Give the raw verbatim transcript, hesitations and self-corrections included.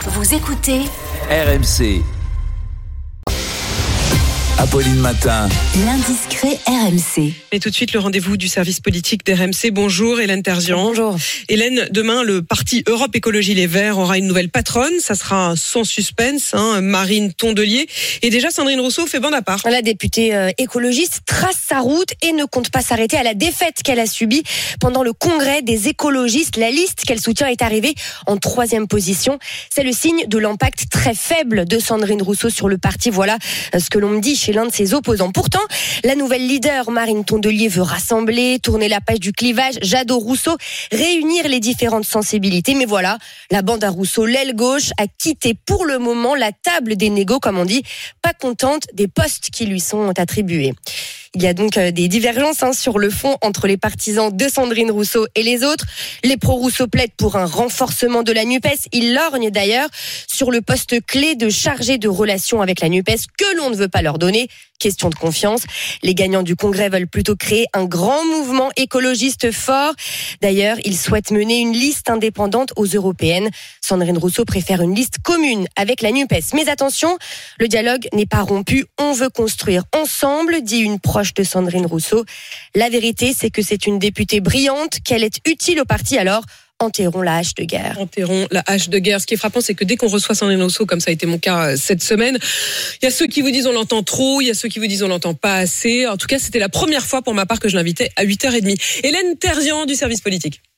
Vous écoutez R M C. Apolline Matin. L'indiscret R M C. Et tout de suite, le rendez-vous du service politique d'R M C. Bonjour Hélène Terzian. Bonjour. Hélène, demain, le parti Europe Écologie Les Verts aura une nouvelle patronne. Ça sera sans suspense, hein, Marine Tondelier. Et déjà, Sandrine Rousseau fait bande à part. La députée euh, écologiste trace sa route et ne compte pas s'arrêter à la défaite qu'elle a subie pendant le congrès des écologistes. La liste qu'elle soutient est arrivée en troisième position. C'est le signe de l'impact très faible de Sandrine Rousseau sur le parti. Voilà euh, ce que l'on me dit chez l'un de ses opposants. Pourtant, la nouvelle leader Marine Tondelier veut rassembler, tourner la page du clivage, Jadot-Rousseau, réunir les différentes sensibilités. Mais voilà, la bande à Rousseau, l'aile gauche, a quitté pour le moment la table des négos, comme on dit, pas contente des postes qui lui sont attribués. Il y a donc des divergences hein, sur le fond entre les partisans de Sandrine Rousseau et les autres. Les pro-Rousseau plaident pour un renforcement de la NUPES. Ils lorgnent d'ailleurs sur le poste clé de chargé de relations avec la NUPES que l'on ne veut pas leur donner. Question de confiance. Les gagnants du congrès veulent plutôt créer un grand mouvement écologiste fort. D'ailleurs, ils souhaitent mener une liste indépendante aux européennes. Sandrine Rousseau préfère une liste commune avec la NUPES. Mais attention, le dialogue n'est pas rompu. On veut construire ensemble, dit une proche de Sandrine Rousseau. La vérité, c'est que c'est une députée brillante, qu'elle est utile au parti, alors enterrons la hache de guerre. Enterrons la hache de guerre. Ce qui est frappant, c'est que dès qu'on reçoit Sandrine Rousseau, comme ça a été mon cas cette semaine, il y a ceux qui vous disent on l'entend trop, il y a ceux qui vous disent on l'entend pas assez. En tout cas, c'était la première fois pour ma part que je l'invitais à huit heures trente. Hélène Terzian du service politique.